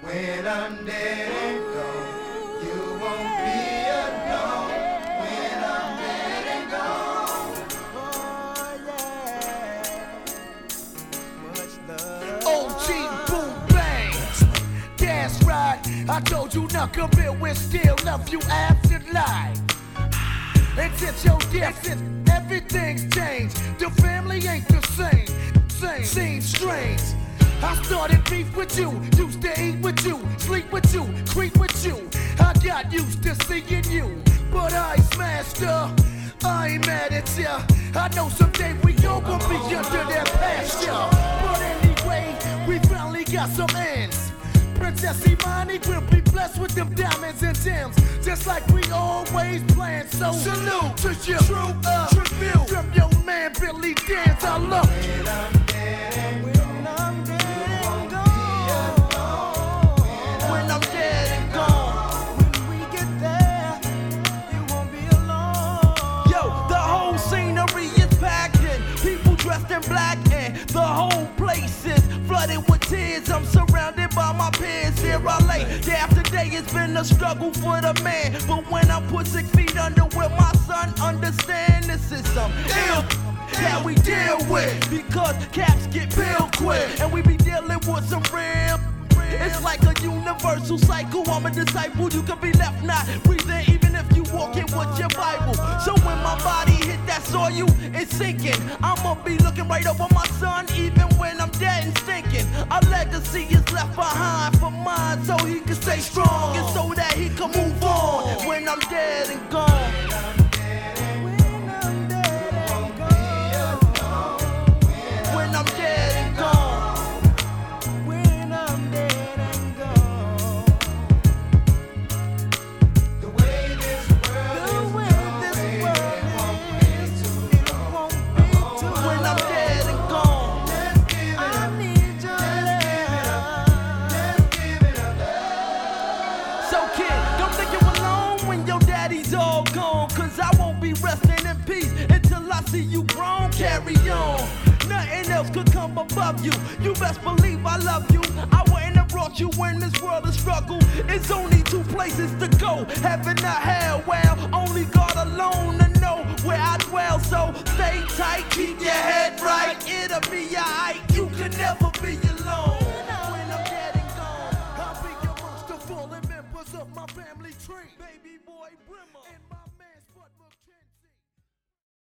When I'm dead and gone, you won't be alone. When I'm dead and gone. OG boom bang. That's right. I told you Knuckleville will still love you after life. And since your death, everything's changed. The family ain't the same. Seems strange. I started beef with you, used to eat with you, sleep with you, creep with you. I got used to seeing you, but I smashed her. I ain't mad at ya. I know someday we all gonna be under that pasture. But anyway, we finally got some ends. Princess Imani will be blessed with them diamonds and gems, just like we always planned. So salute to you, tribute from your man Billy Dance. I love you. When I'm dead and gone, when we get there, you won't be alone. Yo, the whole scenery is packed in, people dressed in black, and the whole place is flooded with tears. I'm surrounded by my peers. Here I lay, day after day. It's been a struggle for the man, but when I put 6 feet under with my son, understand this is some ill that we deal with, because caps get peeled quick, and we be dealing with some real. It's like a universal cycle. I'm a disciple. You can be left not breathing even if you walking with your Bible. So when my body hit that soil, it's sinking. I'ma be looking right over my son even when I'm dead and stinking. A legacy is left behind for mine, so he can stay strong and so that he can move on when I'm dead and gone. When I'm dead and gone. Resting in peace until I see you grown. Carry on. Nothing else could come above you. You best believe I love you. I wouldn't have brought you in this world of struggle. It's only 2 places to go, heaven or hell. Well, only God alone to know where I dwell. So stay tight, keep your head right. It'll be alright. You can never be alone. When I'm dead and gone, I'll be amongst the fallen members of my family tree. Baby boy Brimmer.